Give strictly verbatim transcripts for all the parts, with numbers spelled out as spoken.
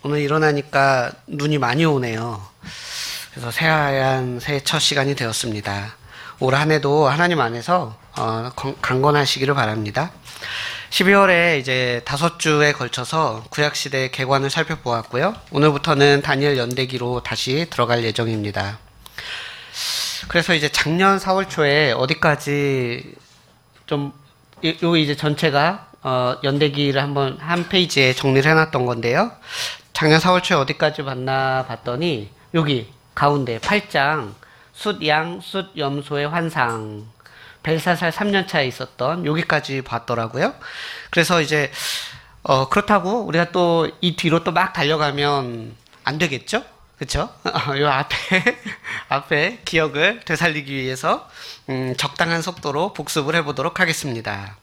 오늘 일어나니까 눈이 많이 오네요. 그래서 새하얀 새해 첫 시간이 되었습니다. 올 한 해도 하나님 안에서 어, 강건하시기를 바랍니다. 십이월에 이제 다섯 주에 걸쳐서 구약시대의 개관을 살펴보았고요. 오늘부터는 다니엘 연대기로 다시 들어갈 예정입니다. 그래서 이제 작년 사월 초에 어디까지 좀, 요 이제 전체가 어, 연대기를 한번 한 페이지에 정리를 해놨던 건데요. 작년 사월 초에 어디까지 봤나 봤더니 여기 가운데 팔 장 숫, 양, 숫, 염소의 환상 벨사살 삼 년 차에 있었던 여기까지 봤더라고요. 그래서 이제 어, 그렇다고 우리가 또 이 뒤로 또 막 달려가면 안 되겠죠? 그쵸? 요 앞에 앞에 기억을 되살리기 위해서 음, 적당한 속도로 복습을 해보도록 하겠습니다.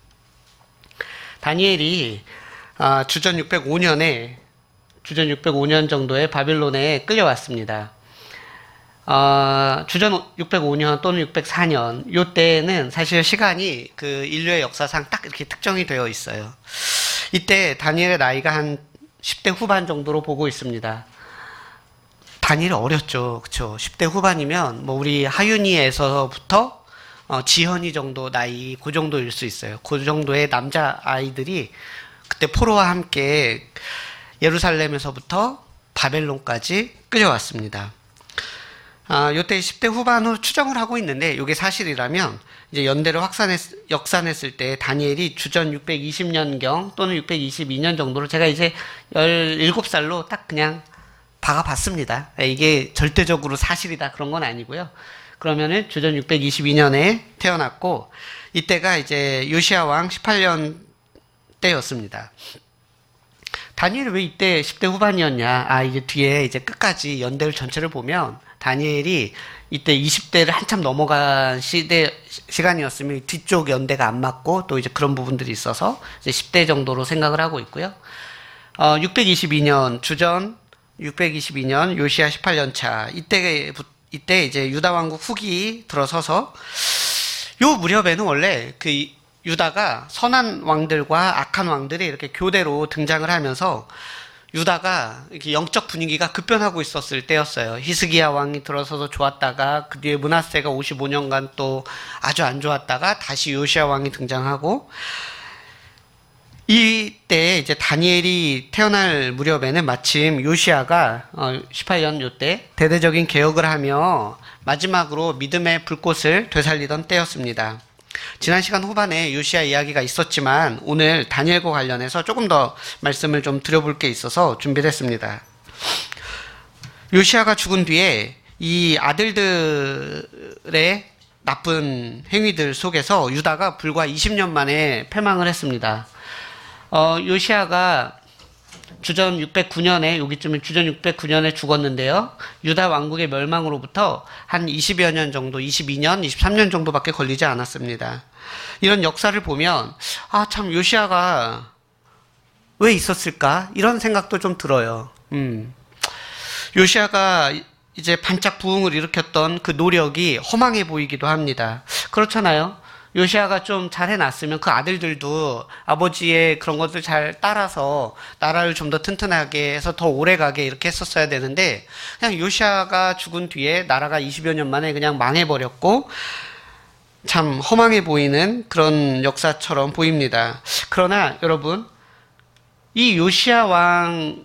다니엘이 어, 주전 육백오 년에 주전 육백오 년 정도에 바빌론에 끌려왔습니다. 어, 주전 육백오 년 또는 육백사 년 요때는 사실 시간이 그 인류의 역사상 딱 이렇게 특정이 되어 있어요. 이때 다니엘의 나이가 한 십 대 후반 정도로 보고 있습니다. 다니엘이 어렸죠. 그쵸? 십 대 후반이면 뭐 우리 하윤이에서부터 어, 지현이 정도 나이 그 정도일 수 있어요. 그 정도의 남자 아이들이 그때 포로와 함께 예루살렘에서부터 바벨론까지 끌려왔습니다. 아, 요때 십 대 후반으로 추정을 하고 있는데 이게 사실이라면 이제 연대를 확산했, 역산했을 때 다니엘이 주전 육백이십 년경 또는 육백이십이 년 정도로 제가 이제 열일곱 살로 딱 그냥 박아봤습니다. 이게 절대적으로 사실이다 그런 건 아니고요. 그러면은 주전 육백이십이 년에 태어났고 이때가 이제 요시야 왕 십팔 년 때였습니다. 다니엘이 왜 이때 십 대 후반이었냐? 아, 이게 뒤에 이제 끝까지 연대를 전체를 보면 다니엘이 이때 이십 대를 한참 넘어간 시대, 시간이었으면 뒤쪽 연대가 안 맞고 또 이제 그런 부분들이 있어서 이제 십 대 정도로 생각을 하고 있고요. 어, 육백이십이 년, 주전 육백이십이 년 요시야 십팔 년 차, 이때, 이때 이제 유다 왕국 후기 들어서서 요 무렵에는 원래 그 유다가 선한 왕들과 악한 왕들이 이렇게 교대로 등장을 하면서 유다가 이렇게 영적 분위기가 급변하고 있었을 때였어요. 히스기야 왕이 들어서서 좋았다가 그 뒤에 므낫세가 오십오 년간 또 아주 안 좋았다가 다시 요시야 왕이 등장하고 이때 이제 다니엘이 태어날 무렵에는 마침 요시야가 십팔 년 요때 대대적인 개혁을 하며 마지막으로 믿음의 불꽃을 되살리던 때였습니다. 지난 시간 후반에 요시야 이야기가 있었지만 오늘 다니엘과 관련해서 조금 더 말씀을 좀 드려볼 게 있어서 준비를 했습니다. 요시야가 죽은 뒤에 이 아들들의 나쁜 행위들 속에서 유다가 불과 이십 년 만에 패망을 했습니다. 어, 요시야가 주전 육백구 년에 여기쯤에 주전 육백구 년에 죽었는데요. 유다 왕국의 멸망으로부터 한 이십여 년 정도, 이십이 년, 이십삼 년 정도밖에 걸리지 않았습니다. 이런 역사를 보면 아, 참 요시야가 왜 있었을까? 이런 생각도 좀 들어요. 음. 요시야가 이제 반짝 부흥을 일으켰던 그 노력이 허망해 보이기도 합니다. 그렇잖아요. 요시야가 좀 잘 해놨으면 그 아들들도 아버지의 그런 것들 잘 따라서 나라를 좀 더 튼튼하게 해서 더 오래가게 이렇게 했었어야 되는데 그냥 요시야가 죽은 뒤에 나라가 이십여 년 만에 그냥 망해버렸고 참 허망해 보이는 그런 역사처럼 보입니다. 그러나 여러분, 이 요시야 왕이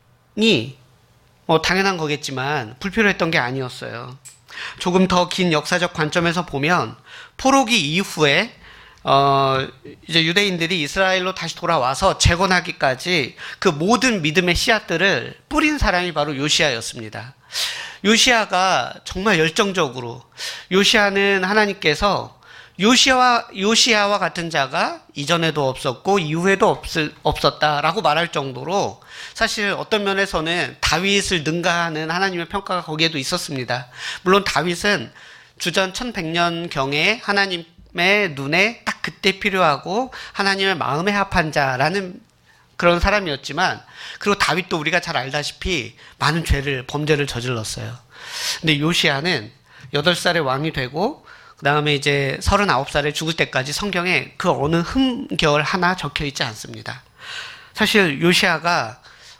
뭐 당연한 거겠지만 불필요했던 게 아니었어요. 조금 더 긴 역사적 관점에서 보면 포로기 이후에 어 이제 유대인들이 이스라엘로 다시 돌아와서 재건하기까지 그 모든 믿음의 씨앗들을 뿌린 사람이 바로 요시야였습니다. 요시야가 정말 열정적으로, 요시야는 하나님께서 요시야와, 요시야와 같은 자가 이전에도 없었고 이후에도 없을, 없었다라고 말할 정도로 사실 어떤 면에서는 다윗을 능가하는 하나님의 평가가 거기에도 있었습니다. 물론 다윗은 주전 천백 년경에 하나님의 눈에 딱 그때 필요하고 하나님의 마음에 합한 자라는 그런 사람이었지만, 그리고 다윗도 우리가 잘 알다시피 많은 죄를, 범죄를 저질렀어요. 근데 요시야는 여덟 살에 왕이 되고 그 다음에 이제 서른아홉 살에 죽을 때까지 성경에 그 어느 흠결 하나 적혀 있지 않습니다. 사실 요시야가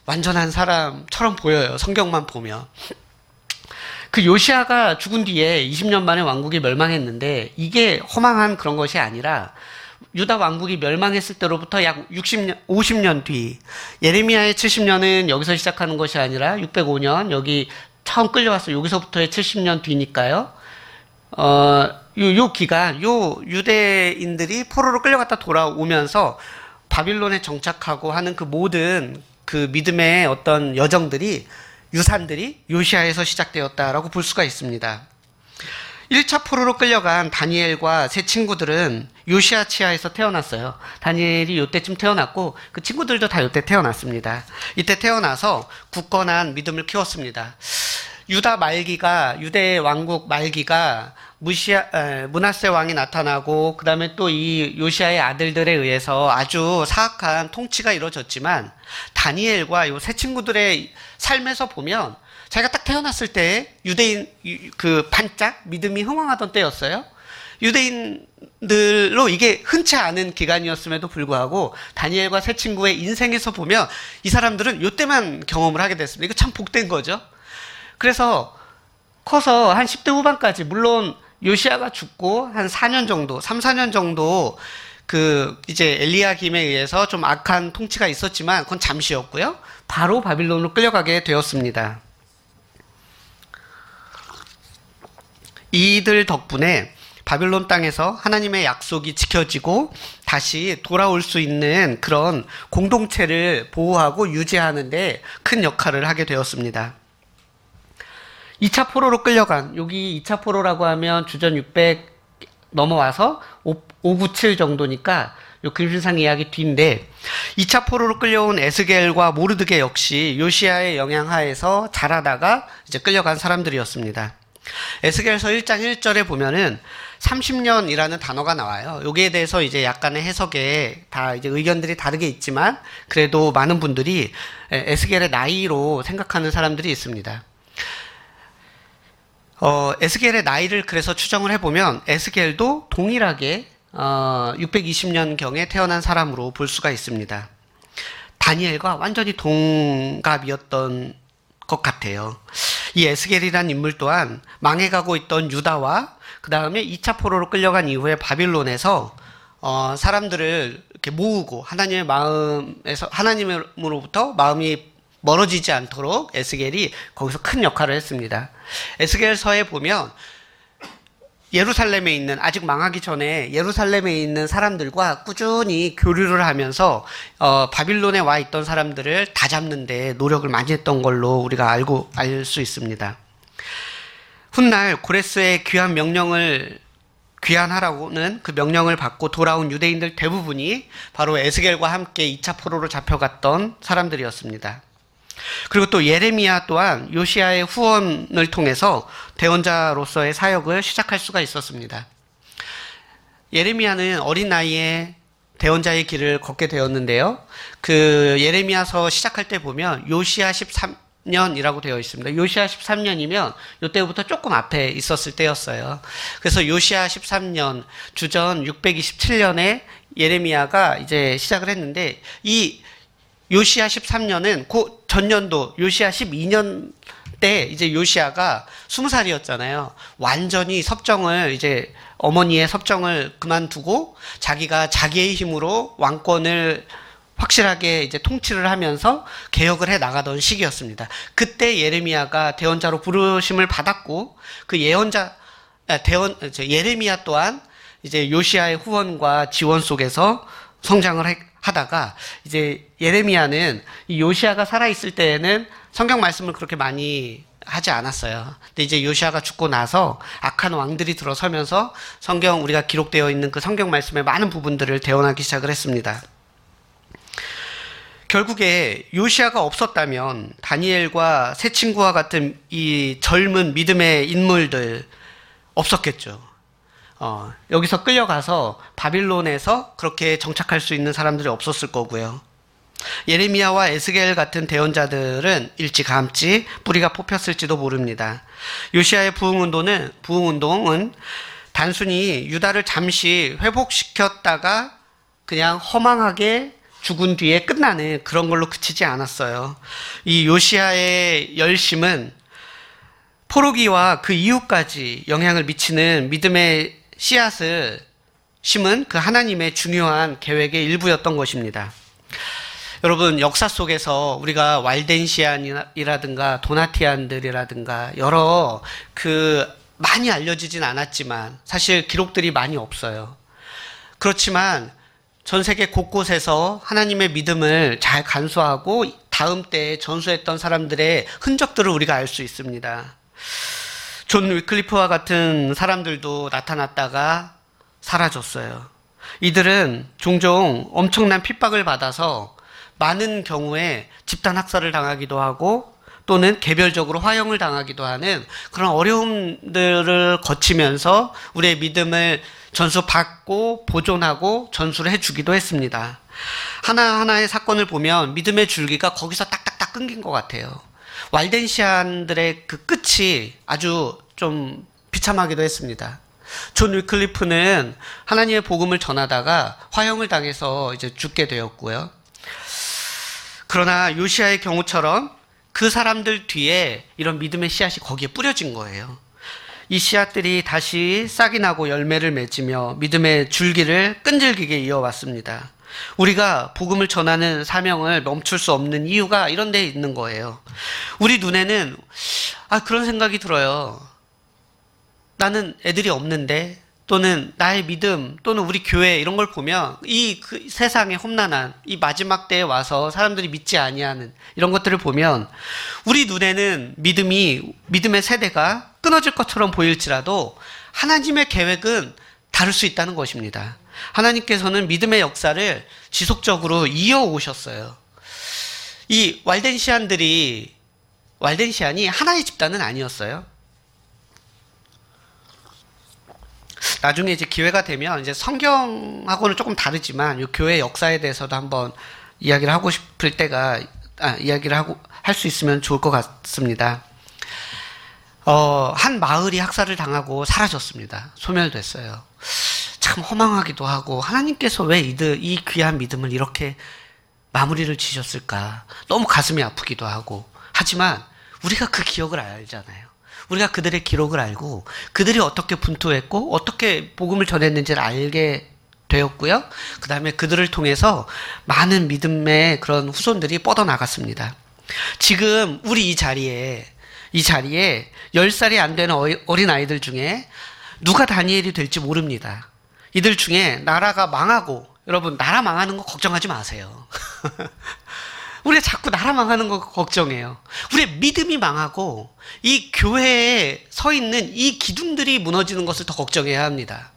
완전한 사람처럼 보여요. 성경만 보면. 그 요시아가 죽은 뒤에 이십 년 만에 왕국이 멸망했는데 이게 허망한 그런 것이 아니라 유다 왕국이 멸망했을 때로부터 약 육십 년, 오십 년 뒤, 예레미야의 칠십 년은 여기서 시작하는 것이 아니라 육백오 년, 여기 처음 끌려왔어요. 여기서부터의 칠십 년 뒤니까요. 어, 요, 요 기간, 요 유대인들이 포로로 끌려갔다 돌아오면서 바빌론에 정착하고 하는 그 모든 그 믿음의 어떤 여정들이, 유산들이 요시아에서 시작되었다라고 볼 수가 있습니다. 일 차 포로로 끌려간 다니엘과 세 친구들은 요시아 치하에서 태어났어요. 다니엘이 요때쯤 태어났고 그 친구들도 다 요때 태어났습니다. 이때 태어나서 굳건한 믿음을 키웠습니다. 유다 말기가, 유대 왕국 말기가 무시아, 에, 므낫세 왕이 나타나고 그 다음에 또 이 요시아의 아들들에 의해서 아주 사악한 통치가 이루어졌지만 다니엘과 요 세 친구들의 삶에서 보면 자기가 딱 태어났을 때 유대인 그 반짝 믿음이 흥황하던 때였어요. 유대인들로 이게 흔치 않은 기간이었음에도 불구하고 다니엘과 세 친구의 인생에서 보면 이 사람들은 이때만 경험을 하게 됐습니다. 이거 참 복된 거죠. 그래서 커서 한 십 대 후반까지, 물론 요시아가 죽고 한 사 년 정도, 삼, 사 년 정도 그 이제 엘리야김에 의해서 좀 악한 통치가 있었지만 그건 잠시였고요. 바로 바빌론으로 끌려가게 되었습니다. 이들 덕분에 바빌론 땅에서 하나님의 약속이 지켜지고 다시 돌아올 수 있는 그런 공동체를 보호하고 유지하는 데 큰 역할을 하게 되었습니다. 이 차 포로로 끌려간, 여기 이 차 포로라고 하면 주전 육백 넘어와서 오백구십칠 정도니까 요 그림신상 이야기 뒤인데, 이 차 포로로 끌려온 에스겔과 모르드게 역시 요시아의 영향 하에서 자라다가 이제 끌려간 사람들이었습니다. 에스겔서 일 장 일 절에 보면은 삼십 년이라는 단어가 나와요. 여기에 대해서 이제 약간의 해석에 다 이제 의견들이 다르게 있지만 그래도 많은 분들이 에스겔의 나이로 생각하는 사람들이 있습니다. 어, 에스겔의 나이를 그래서 추정을 해보면 에스겔도 동일하게 어, 육백이십 년경에 태어난 사람으로 볼 수가 있습니다. 다니엘과 완전히 동갑이었던 것 같아요. 이 에스겔이란 인물 또한 망해가고 있던 유다와 그 다음에 이 차 포로로 끌려간 이후에 바빌론에서 어, 사람들을 이렇게 모으고 하나님의 마음에서, 하나님으로부터 마음이 멀어지지 않도록 에스겔이 거기서 큰 역할을 했습니다. 에스겔서에 보면 예루살렘에 있는, 아직 망하기 전에 예루살렘에 있는 사람들과 꾸준히 교류를 하면서 어, 바빌론에 와 있던 사람들을 다 잡는 데 노력을 많이 했던 걸로 우리가 알고 알 수 있습니다. 훗날 고레스의 귀환 명령을 귀환하라고는 그 명령을 받고 돌아온 유대인들 대부분이 바로 에스겔과 함께 이 차 포로로 잡혀갔던 사람들이었습니다. 그리고 또 예레미야 또한 요시아의 후원을 통해서 대언자로서의 사역을 시작할 수가 있었습니다. 예레미야는 어린 나이에 대언자의 길을 걷게 되었는데요. 그 예레미야서 시작할 때 보면 요시아 십삼 년이라고 되어 있습니다. 요시아 십삼 년이면 이때부터 조금 앞에 있었을 때였어요. 그래서 요시아 십삼 년, 주전 육백이십칠 년에 예레미야가 이제 시작을 했는데, 이 요시아 십삼 년은 그 전년도 요시아 십이 년 때 이제 요시아가 스무 살이었잖아요. 완전히 섭정을, 이제 어머니의 섭정을 그만두고 자기가 자기의 힘으로 왕권을 확실하게 이제 통치를 하면서 개혁을 해 나가던 시기였습니다. 그때 예레미야가 대언자로 부르심을 받았고, 그 예언자, 대언, 예레미야 또한 이제 요시아의 후원과 지원 속에서 성장을 해, 하다가 이제 예레미야는 이 요시아가 살아있을 때에는 성경 말씀을 그렇게 많이 하지 않았어요. 근데 이제 요시아가 죽고 나서 악한 왕들이 들어서면서 성경, 우리가 기록되어 있는 그 성경 말씀의 많은 부분들을 대언하기 시작을 했습니다. 결국에 요시아가 없었다면 다니엘과 세 친구와 같은 이 젊은 믿음의 인물들 없었겠죠. 어, 여기서 끌려가서 바빌론에서 그렇게 정착할 수 있는 사람들이 없었을 거고요. 예레미야와 에스겔 같은 대언자들은 일찌감치 뿌리가 뽑혔을지도 모릅니다. 요시아의 부흥운동은, 부흥운동은 단순히 유다를 잠시 회복시켰다가 그냥 허망하게 죽은 뒤에 끝나는 그런 걸로 그치지 않았어요. 이 요시야의 열심은 포로기와 그 이후까지 영향을 미치는 믿음의 씨앗을 심은 그 하나님의 중요한 계획의 일부였던 것입니다. 여러분, 역사 속에서 우리가 왈덴시안이라든가 도나티안들이라든가 여러 그 많이 알려지진 않았지만 사실 기록들이 많이 없어요. 그렇지만 전 세계 곳곳에서 하나님의 믿음을 잘 간수하고 다음 때에 전수했던 사람들의 흔적들을 우리가 알 수 있습니다. 존 위클리프와 같은 사람들도 나타났다가 사라졌어요. 이들은 종종 엄청난 핍박을 받아서 많은 경우에 집단 학살을 당하기도 하고 또는 개별적으로 화형을 당하기도 하는 그런 어려움들을 거치면서 우리의 믿음을 전수받고 보존하고 전수를 해주기도 했습니다. 하나하나의 사건을 보면 믿음의 줄기가 거기서 딱딱딱 끊긴 것 같아요. 왈덴시안들의 그 끝이 아주 좀 비참하기도 했습니다. 존 위클리프는 하나님의 복음을 전하다가 화형을 당해서 이제 죽게 되었고요. 그러나 요시야의 경우처럼 그 사람들 뒤에 이런 믿음의 씨앗이 거기에 뿌려진 거예요. 이 씨앗들이 다시 싹이 나고 열매를 맺으며 믿음의 줄기를 끈질기게 이어왔습니다. 우리가 복음을 전하는 사명을 멈출 수 없는 이유가 이런 데 있는 거예요. 우리 눈에는 아 그런 생각이 들어요. 나는 애들이 없는데, 또는 나의 믿음, 또는 우리 교회 이런 걸 보면 이 그 세상의 험난한 이 마지막 때에 와서 사람들이 믿지 아니하는 이런 것들을 보면 우리 눈에는 믿음이 믿음의 세대가 끊어질 것처럼 보일지라도 하나님의 계획은 다를 수 있다는 것입니다. 하나님께서는 믿음의 역사를 지속적으로 이어오셨어요. 이 왈덴시안들이 왈덴시안이 하나의 집단은 아니었어요. 나중에 이제 기회가 되면 이제 성경하고는 조금 다르지만 이 교회 역사에 대해서도 한번 이야기를 하고 싶을 때가 아, 이야기를 하고 할 수 있으면 좋을 것 같습니다. 어, 한 마을이 학살을 당하고 사라졌습니다. 소멸됐어요. 참 허망하기도 하고 하나님께서 왜 이들 이 귀한 믿음을 이렇게 마무리를 지셨을까? 너무 가슴이 아프기도 하고 하지만 우리가 그 기억을 알잖아요. 우리가 그들의 기록을 알고 그들이 어떻게 분투했고 어떻게 복음을 전했는지를 알게 되었고요. 그 다음에 그들을 통해서 많은 믿음의 그런 후손들이 뻗어나갔습니다. 지금 우리 이 자리에 이 자리에 열 살이 안 되는 어린 아이들 중에 누가 다니엘이 될지 모릅니다. 이들 중에 나라가 망하고, 여러분 나라 망하는 거 걱정하지 마세요. 우리가 자꾸 나라 망하는 거 걱정해요. 우리의 믿음이 망하고 이 교회에 서 있는 이 기둥들이 무너지는 것을 더 걱정해야 합니다.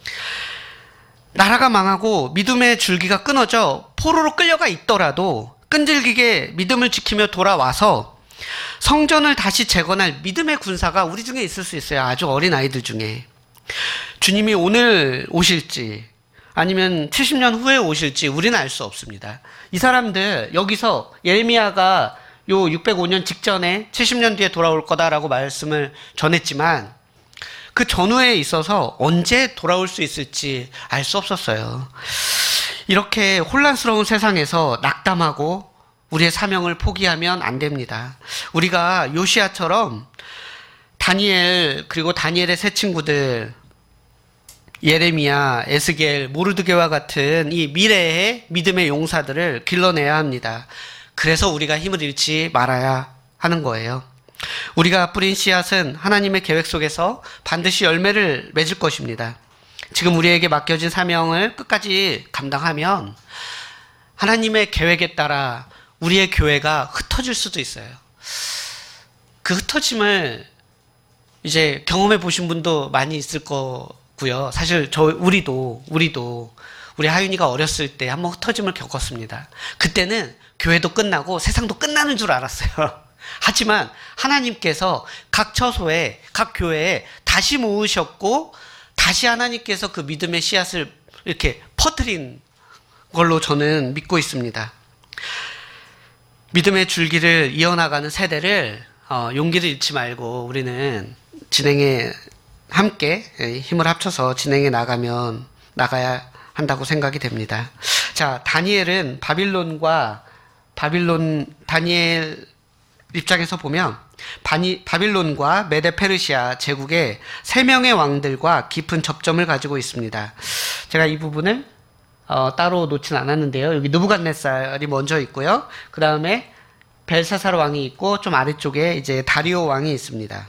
나라가 망하고 믿음의 줄기가 끊어져 포로로 끌려가 있더라도 끈질기게 믿음을 지키며 돌아와서 성전을 다시 재건할 믿음의 군사가 우리 중에 있을 수 있어요. 아주 어린 아이들 중에. 주님이 오늘 오실지 아니면 칠십 년 후에 오실지 우리는 알 수 없습니다. 이 사람들 여기서 예레미야가 요 육백오 년 직전에 칠십 년 뒤에 돌아올 거다라고 말씀을 전했지만 그 전후에 있어서 언제 돌아올 수 있을지 알 수 없었어요. 이렇게 혼란스러운 세상에서 낙담하고 우리의 사명을 포기하면 안 됩니다. 우리가 요시야처럼 다니엘 그리고 다니엘의 세 친구들 예레미야, 에스겔, 모르드게와 같은 이 미래의 믿음의 용사들을 길러내야 합니다. 그래서 우리가 힘을 잃지 말아야 하는 거예요. 우리가 뿌린 씨앗은 하나님의 계획 속에서 반드시 열매를 맺을 것입니다. 지금 우리에게 맡겨진 사명을 끝까지 감당하면 하나님의 계획에 따라 우리의 교회가 흩어질 수도 있어요. 그 흩어짐을 이제 경험해 보신 분도 많이 있을 거고요. 사실 저 우리도 우리도 우리 하윤이가 어렸을 때 한번 흩어짐을 겪었습니다. 그때는 교회도 끝나고 세상도 끝나는 줄 알았어요. 하지만 하나님께서 각 처소에 각 교회에 다시 모으셨고 다시 하나님께서 그 믿음의 씨앗을 이렇게 퍼뜨린 걸로 저는 믿고 있습니다. 믿음의 줄기를 이어나가는 세대를 어, 용기를 잃지 말고 우리는 진행에 함께 힘을 합쳐서 진행해 나가면 나가야 한다고 생각이 됩니다. 자, 다니엘은 바빌론과 바빌론 다니엘 입장에서 보면 바니, 바빌론과 메데 페르시아 제국의 세 명의 왕들과 깊은 접점을 가지고 있습니다. 제가 이 부분을 어, 따로 놓진 않았는데요. 여기 느부갓네살이 먼저 있고요. 그 다음에 벨사살 왕이 있고 좀 아래쪽에 이제 다리오 왕이 있습니다.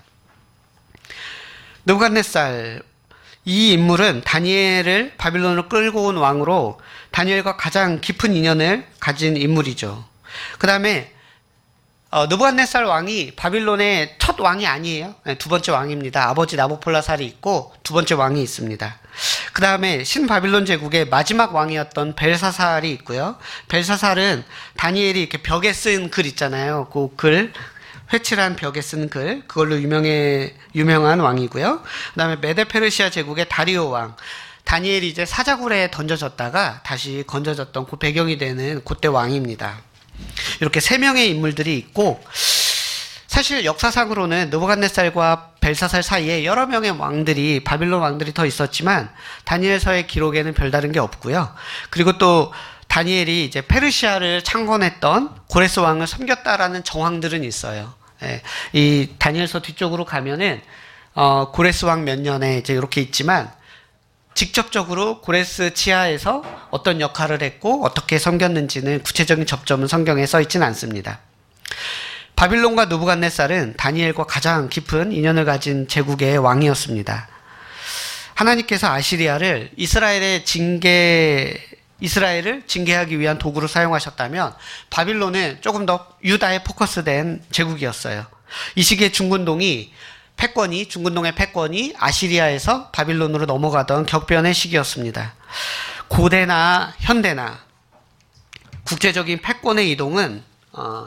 느부갓네살 이 인물은 다니엘을 바빌론으로 끌고 온 왕으로 다니엘과 가장 깊은 인연을 가진 인물이죠. 그 다음에 어, 느부갓네살 왕이 바빌론의 첫 왕이 아니에요. 네, 두 번째 왕입니다. 아버지 나보폴라살이 있고 두 번째 왕이 있습니다. 그 다음에 신바빌론 제국의 마지막 왕이었던 벨사살이 있고요. 벨사살은 다니엘이 이렇게 벽에 쓴 글 있잖아요. 그 글, 회칠한 벽에 쓴 글, 그걸로 유명해, 유명한 왕이고요. 그 다음에 메데페르시아 제국의 다리오 왕. 다니엘이 이제 사자굴에 던져졌다가 다시 건져졌던 그 배경이 되는 그때 왕입니다. 이렇게 세 명의 인물들이 있고, 사실 역사상으로는 느부갓네살과 벨사살 사이에 여러 명의 왕들이, 바빌론 왕들이 더 있었지만 다니엘서의 기록에는 별다른 게 없고요. 그리고 또 다니엘이 이제 페르시아를 창건했던 고레스 왕을 섬겼다라는 정황들은 있어요. 예, 이 다니엘서 뒤쪽으로 가면은 어, 고레스 왕 몇 년에 이제 이렇게 있지만 직접적으로 고레스 치하에서 어떤 역할을 했고 어떻게 섬겼는지는 구체적인 접점은 성경에 써 있지는 않습니다. 바빌론과 느부갓네살은 다니엘과 가장 깊은 인연을 가진 제국의 왕이었습니다. 하나님께서 아시리아를 이스라엘의 징계, 이스라엘을 징계하기 위한 도구로 사용하셨다면 바빌론은 조금 더 유다에 포커스된 제국이었어요. 이 시기에 중근동이 패권이, 중근동의 패권이 아시리아에서 바빌론으로 넘어가던 격변의 시기였습니다. 고대나 현대나 국제적인 패권의 이동은 어,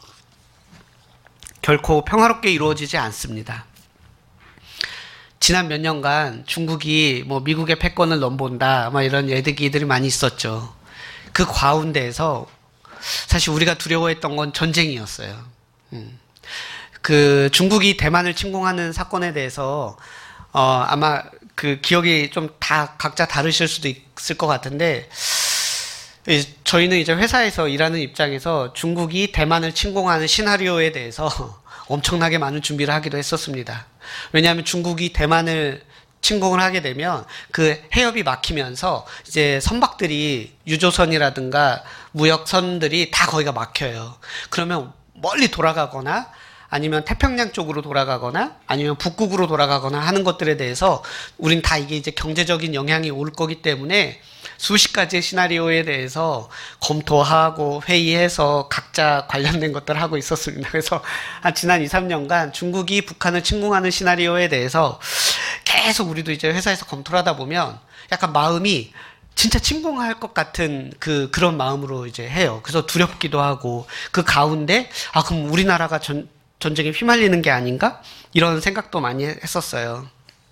결코 평화롭게 이루어지지 않습니다. 지난 몇 년간 중국이 뭐 미국의 패권을 넘본다, 뭐 이런 얘기들이 많이 있었죠. 그 가운데에서 사실 우리가 두려워했던 건 전쟁이었어요. 음. 그 중국이 대만을 침공하는 사건에 대해서 어 아마 그 기억이 좀 다 각자 다르실 수도 있을 것 같은데, 저희는 이제 회사에서 일하는 입장에서 중국이 대만을 침공하는 시나리오에 대해서 엄청나게 많은 준비를 하기도 했었습니다. 왜냐하면 중국이 대만을 침공을 하게 되면 그 해협이 막히면서 이제 선박들이, 유조선이라든가 무역선들이 다 거기가 막혀요. 그러면 멀리 돌아가거나 아니면 태평양 쪽으로 돌아가거나 아니면 북극으로 돌아가거나 하는 것들에 대해서 우린 다 이게 이제 경제적인 영향이 올 거기 때문에 수십 가지의 시나리오에 대해서 검토하고 회의해서 각자 관련된 것들을 하고 있었습니다. 그래서 한 지난 이, 삼 년간 중국이 북한을 침공하는 시나리오에 대해서 계속 우리도 이제 회사에서 검토를 하다 보면 약간 마음이 진짜 침공할 것 같은 그, 그런 마음으로 이제 해요. 그래서 두렵기도 하고, 그 가운데, 아, 그럼 우리나라가 전, 전쟁에 휘말리는 게 아닌가? 이런 생각도 많이 했었어요.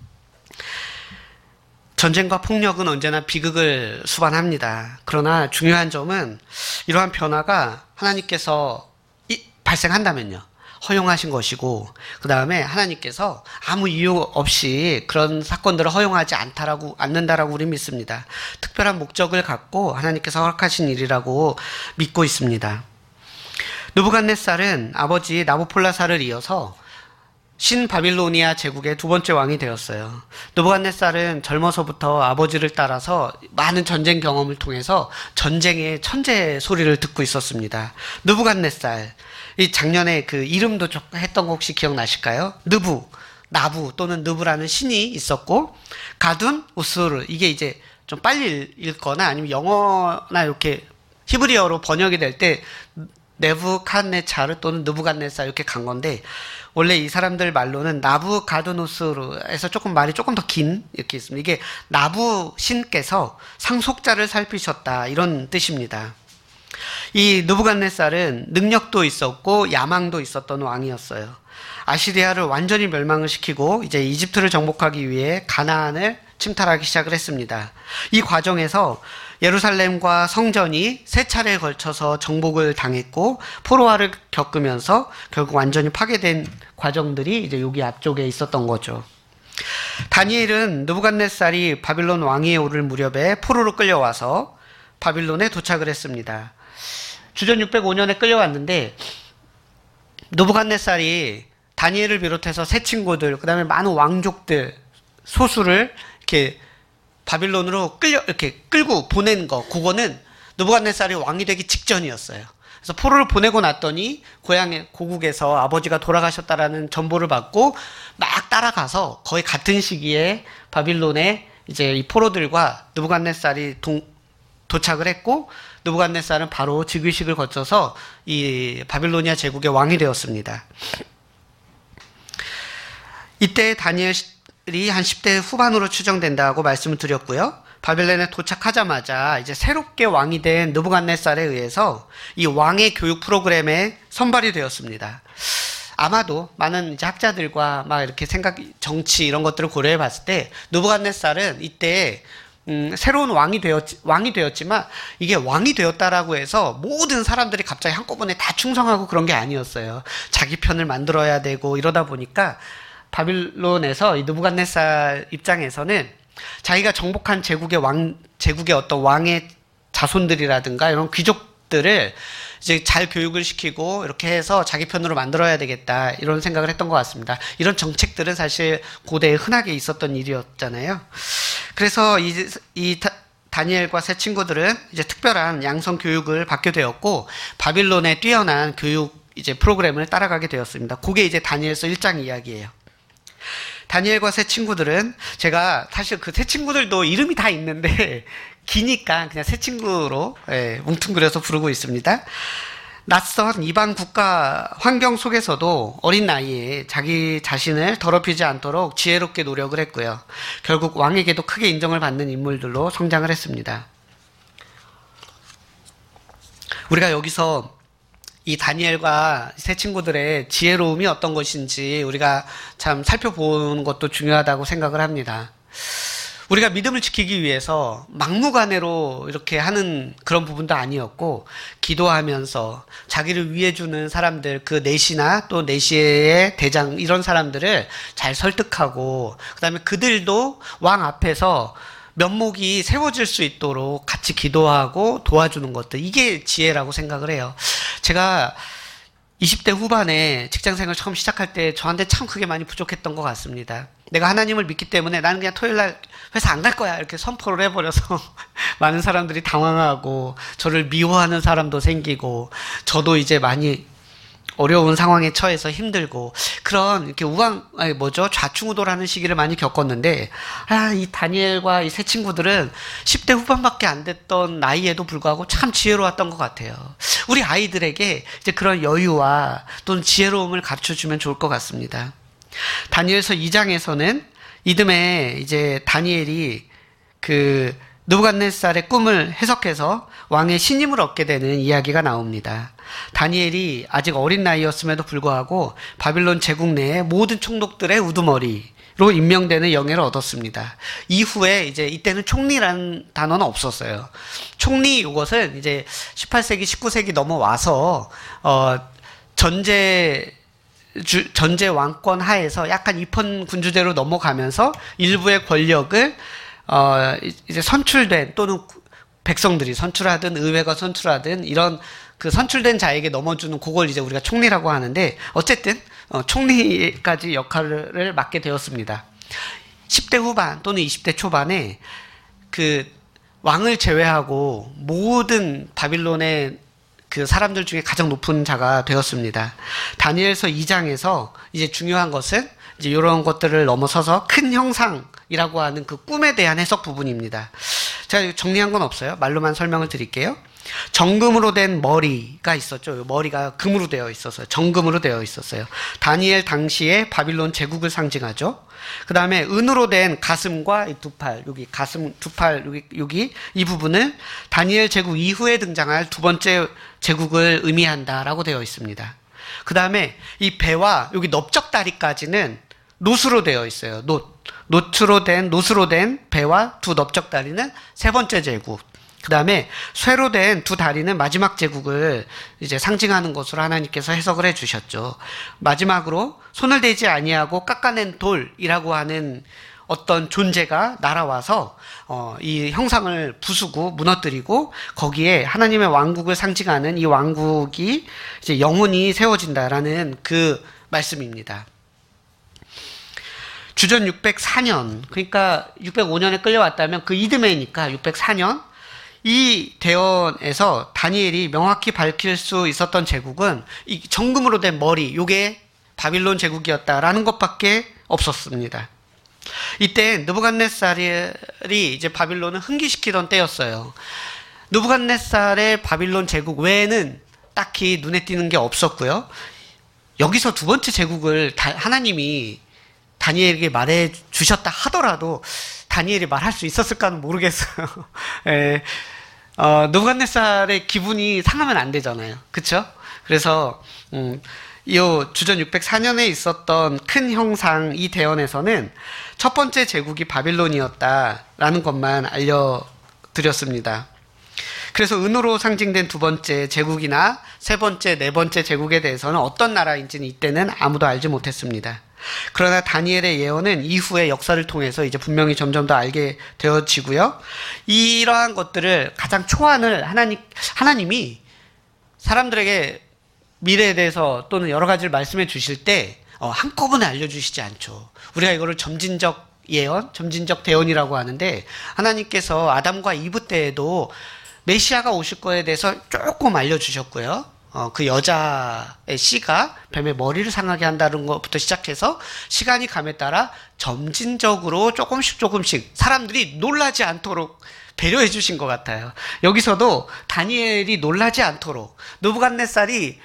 전쟁과 폭력은 언제나 비극을 수반합니다. 그러나 중요한 점은 이러한 변화가 하나님께서 이, 발생한다면요, 허용하신 것이고, 그 다음에 하나님께서 아무 이유 없이 그런 사건들을 허용하지 않다라고, 않는다라고 우리 믿습니다. 특별한 목적을 갖고 하나님께서 허락하신 일이라고 믿고 있습니다. 느부갓네살은 아버지 나보폴라살을 이어서 신바빌로니아 제국의 두 번째 왕이 되었어요. 느부갓네살은 젊어서부터 아버지를 따라서 많은 전쟁 경험을 통해서 전쟁의 천재 소리를 듣고 있었습니다. 느부갓네살, 이 작년에 그 이름도 했던 거 혹시 기억나실까요? 느부, 나부 또는 느부라는 신이 있었고, 가둔, 우스르, 이게 이제 좀 빨리 읽거나 아니면 영어나 이렇게 히브리어로 번역이 될 때 네부갓네차르 또는 느부갓네살 이렇게 간 건데, 원래 이 사람들 말로는 나부가드노스르에서 조금 말이 조금 더 긴 이렇게 있습니다. 이게 나부 신께서 상속자를 살피셨다, 이런 뜻입니다. 이 느부갓네살은 능력도 있었고 야망도 있었던 왕이었어요. 아시리아를 완전히 멸망을 시키고 이제 이집트를 정복하기 위해 가나안을 침탈하기 시작을 했습니다. 이 과정에서 예루살렘과 성전이 세 차례에 걸쳐서 정복을 당했고 포로화를 겪으면서 결국 완전히 파괴된 과정들이 이제 여기 앞쪽에 있었던 거죠. 다니엘은 느부갓네살이 바빌론 왕위에 오를 무렵에 포로로 끌려와서 바빌론에 도착을 했습니다. 주전 육백오 년에 끌려왔는데 느부갓네살이 다니엘을 비롯해서 세 친구들, 그 다음에 많은 왕족들, 소수를 이렇게 바빌론으로 끌려, 이렇게 끌고 보낸 거, 그거는 느부갓네살이 왕이 되기 직전이었어요. 그래서 포로를 보내고 났더니 고향의 고국에서 아버지가 돌아가셨다라는 정보를 받고 막 따라가서 거의 같은 시기에 바빌론에 이제 이 포로들과 느부갓네살이 동, 도착을 했고, 느부갓네살은 바로 즉위식을 거쳐서 이 바빌로니아 제국의 왕이 되었습니다. 이때 다니엘이 한 십 대 후반으로 추정된다고 말씀을 드렸고요. 바벨론에 도착하자마자 이제 새롭게 왕이 된 느부갓네살에 의해서 이 왕의 교육 프로그램에 선발이 되었습니다. 아마도 많은 이제 학자들과 막 이렇게 생각, 정치 이런 것들을 고려해 봤을 때 느부갓네살은 이때 음, 새로운 왕이 되었, 왕이 되었지만 이게 왕이 되었다라고 해서 모든 사람들이 갑자기 한꺼번에 다 충성하고 그런 게 아니었어요. 자기 편을 만들어야 되고 이러다 보니까 바빌론에서 이 느부갓네살 입장에서는 자기가 정복한 제국의 왕, 제국의 어떤 왕의 자손들이라든가 이런 귀족들을 이제 잘 교육을 시키고 이렇게 해서 자기 편으로 만들어야 되겠다 이런 생각을 했던 것 같습니다. 이런 정책들은 사실 고대에 흔하게 있었던 일이었잖아요. 그래서 이, 이 다, 다니엘과 세 친구들은 이제 특별한 양성 교육을 받게 되었고 바빌론의 뛰어난 교육 이제 프로그램을 따라가게 되었습니다. 그게 이제 다니엘서 일 장 이야기예요. 다니엘과 세 친구들은 제가 사실 그 세 친구들도 이름이 다 있는데 기니까 그냥 세 친구로 예, 뭉뚱그려서 부르고 있습니다. 낯선 이방 국가 환경 속에서도 어린 나이에 자기 자신을 더럽히지 않도록 지혜롭게 노력을 했고요. 결국 왕에게도 크게 인정을 받는 인물들로 성장을 했습니다. 우리가 여기서 이 다니엘과 세 친구들의 지혜로움이 어떤 것인지 우리가 참 살펴보는 것도 중요하다고 생각을 합니다. 우리가 믿음을 지키기 위해서 막무가내로 이렇게 하는 그런 부분도 아니었고, 기도하면서 자기를 위해주는 사람들, 그 내시나 또 내시의 대장 이런 사람들을 잘 설득하고, 그 다음에 그들도 왕 앞에서 면목이 세워질 수 있도록 같이 기도하고 도와주는 것들, 이게 지혜라고 생각을 해요. 제가 이십 대 후반에 직장생활 처음 시작할 때 저한테 참 그게 많이 부족했던 것 같습니다. 내가 하나님을 믿기 때문에 나는 그냥 토요일날 회사 안 갈 거야 이렇게 선포를 해버려서 많은 사람들이 당황하고 저를 미워하는 사람도 생기고, 저도 이제 많이 어려운 상황에 처해서 힘들고 그런 이렇게 우왕 아니 뭐죠 좌충우돌하는 시기를 많이 겪었는데, 아, 이 다니엘과 이 세 친구들은 십 대 후반밖에 안 됐던 나이에도 불구하고 참 지혜로웠던 것 같아요. 우리 아이들에게 이제 그런 여유와 또는 지혜로움을 갖춰주면 좋을 것 같습니다. 다니엘서 이 장에서는 이듬해 이제 다니엘이 그 느부갓네살의 꿈을 해석해서 왕의 신임을 얻게 되는 이야기가 나옵니다. 다니엘이 아직 어린 나이였음에도 불구하고 바빌론 제국 내의 모든 총독들의 우두머리로 임명되는 영예를 얻었습니다. 이후에 이제 이때는 총리라는 단어는 없었어요. 총리 이것은 이제 십팔 세기, 십구 세기 넘어와서 어 전제 주, 전제 왕권 하에서 약간 입헌 군주제로 넘어가면서 일부의 권력을 어, 이제 선출된 또는 백성들이 선출하든 의회가 선출하든 이런 그 선출된 자에게 넘어주는 그걸 이제 우리가 총리라고 하는데, 어쨌든 어, 총리까지 역할을 맡게 되었습니다. 십 대 후반 또는 이십 대 초반에 그 왕을 제외하고 모든 바빌론의 그 사람들 중에 가장 높은 자가 되었습니다. 다니엘서 이 장에서 이제 중요한 것은 이제 이런 것들을 넘어서서 큰 형상이라고 하는 그 꿈에 대한 해석 부분입니다. 제가 정리한 건 없어요. 말로만 설명을 드릴게요. 정금으로 된 머리가 있었죠. 머리가 금으로 되어 있었어요. 정금으로 되어 있었어요. 다니엘 당시에 바빌론 제국을 상징하죠. 그 다음에 은으로 된 가슴과 이 두 팔, 여기 가슴 두 팔, 여기, 여기 이 부분은 다니엘 제국 이후에 등장할 두 번째 제국을 의미한다라고 되어 있습니다. 그 다음에 이 배와 여기 넓적다리까지는 노수로 되어 있어요. 노, 노트로 된, 노수로 된 배와 두 넓적다리는 세 번째 제국. 그 다음에 쇠로 된 두 다리는 마지막 제국을 이제 상징하는 것으로 하나님께서 해석을 해 주셨죠. 마지막으로 손을 대지 아니하고 깎아낸 돌이라고 하는 어떤 존재가 날아와서 어, 이 형상을 부수고 무너뜨리고 거기에 하나님의 왕국을 상징하는 이 왕국이 이제 영원히 세워진다라는 그 말씀입니다. 주전 육백사 년, 그러니까 육백오 년에 끌려왔다면 그 이듬해니까 육백사 년, 이 대원에서 다니엘이 명확히 밝힐 수 있었던 제국은 이 정금으로 된 머리, 요게 바빌론 제국이었다라는 것밖에 없었습니다. 이때 느부갓네살이 이제 바빌론을 흥기시키던 때였어요. 느부갓네살의 바빌론 제국 외에는 딱히 눈에 띄는 게 없었고요. 여기서 두 번째 제국을 다, 하나님이 다니엘에게 말해 주셨다 하더라도 다니엘이 말할 수 있었을까는 모르겠어요. 예. 어, 느부갓네살의 기분이 상하면 안 되잖아요. 그쵸? 그래서 음, 이 주전 육백사 년에 있었던 큰 형상 이 대원에서는 첫 번째 제국이 바빌론이었다라는 것만 알려드렸습니다. 그래서 은으로 상징된 두 번째 제국이나 세 번째, 네 번째 제국에 대해서는 어떤 나라인지는 이때는 아무도 알지 못했습니다. 그러나 다니엘의 예언은 이후의 역사를 통해서 이제 분명히 점점 더 알게 되어지고요. 이러한 것들을 가장 초안을 하나님, 하나님이 사람들에게 미래에 대해서 또는 여러 가지를 말씀해 주실 때 어, 한꺼번에 알려주시지 않죠. 우리가 이거를 점진적 예언, 점진적 대언이라고 하는데 하나님께서 아담과 이브 때에도 메시아가 오실 거에 대해서 조금 알려주셨고요. 어, 그 여자의 씨가 뱀의 머리를 상하게 한다는 것부터 시작해서 시간이 감에 따라 점진적으로 조금씩 조금씩 사람들이 놀라지 않도록 배려해 주신 것 같아요. 여기서도 다니엘이 놀라지 않도록 느부갓네살이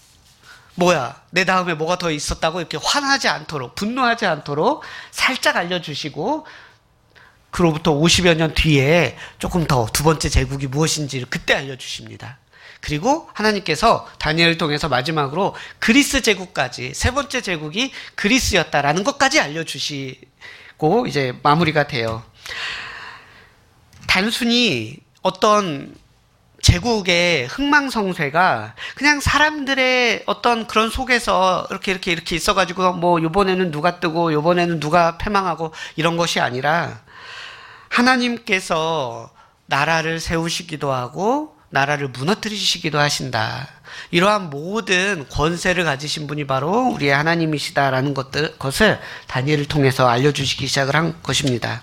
뭐야 내 다음에 뭐가 더 있었다고 이렇게 화나지 않도록 분노하지 않도록 살짝 알려주시고 그로부터 오십여 년 뒤에 조금 더 두 번째 제국이 무엇인지를 그때 알려주십니다. 그리고 하나님께서 다니엘을 통해서 마지막으로 그리스 제국까지 세 번째 제국이 그리스였다라는 것까지 알려주시고 이제 마무리가 돼요. 단순히 어떤 제국의 흥망성쇠가 그냥 사람들의 어떤 그런 속에서 이렇게 이렇게 이렇게 있어가지고 뭐 요번에는 누가 뜨고 요번에는 누가 패망하고 이런 것이 아니라 하나님께서 나라를 세우시기도 하고 나라를 무너뜨리시기도 하신다. 이러한 모든 권세를 가지신 분이 바로 우리의 하나님이시다라는 것들, 것을 다니엘을 통해서 알려주시기 시작을 한 것입니다.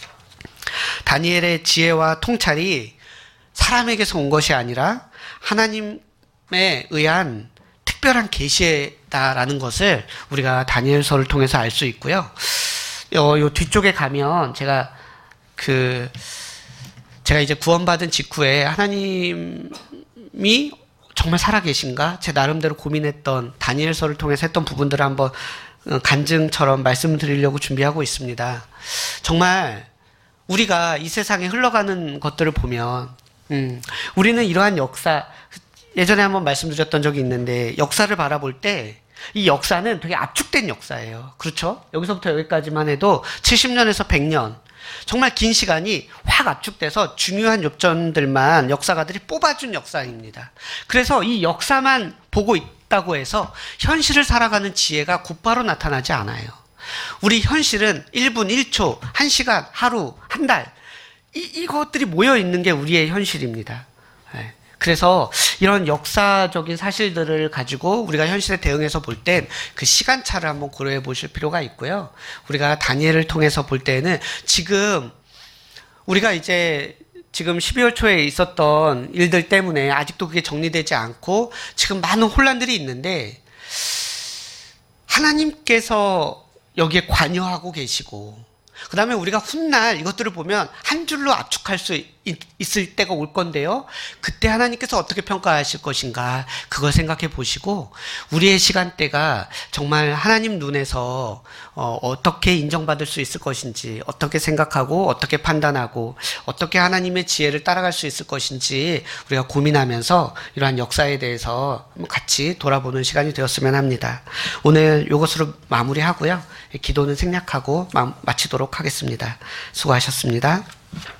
다니엘의 지혜와 통찰이 사람에게서 온 것이 아니라 하나님에 의한 특별한 계시다라는 것을 우리가 다니엘서를 통해서 알 수 있고요. 요, 요 뒤쪽에 가면 제가 그 제가 이제 구원받은 직후에 하나님이 정말 살아계신가? 제 나름대로 고민했던 다니엘서를 통해서 했던 부분들을 한번 간증처럼 말씀드리려고 준비하고 있습니다. 정말 우리가 이 세상에 흘러가는 것들을 보면 음, 우리는 이러한 역사, 예전에 한번 말씀드렸던 적이 있는데 역사를 바라볼 때 이 역사는 되게 압축된 역사예요. 그렇죠? 여기서부터 여기까지만 해도 칠십 년에서 백 년 정말 긴 시간이 확 압축돼서 중요한 요점들만 역사가들이 뽑아준 역사입니다. 그래서 이 역사만 보고 있다고 해서 현실을 살아가는 지혜가 곧바로 나타나지 않아요. 우리 현실은 일 분, 일 초, 한 시간, 하루, 한 달 이, 이것들이 모여있는 게 우리의 현실입니다. 네. 그래서 이런 역사적인 사실들을 가지고 우리가 현실에 대응해서 볼 땐 그 시간차를 한번 고려해 보실 필요가 있고요. 우리가 다니엘을 통해서 볼 때는 지금 우리가 이제 지금 십이월 초에 있었던 일들 때문에 아직도 그게 정리되지 않고 지금 많은 혼란들이 있는데 하나님께서 여기에 관여하고 계시고 그 다음에 우리가 훗날 이것들을 보면 한 줄로 압축할 수 있, 있을 때가 올 건데요. 그때 하나님께서 어떻게 평가하실 것인가 그걸 생각해 보시고 우리의 시간대가 정말 하나님 눈에서 어, 어떻게 인정받을 수 있을 것인지 어떻게 생각하고 어떻게 판단하고 어떻게 하나님의 지혜를 따라갈 수 있을 것인지 우리가 고민하면서 이러한 역사에 대해서 같이 돌아보는 시간이 되었으면 합니다. 오늘 이것으로 마무리하고요. 기도는 생략하고 마치도록 하겠습니다. 수고하셨습니다.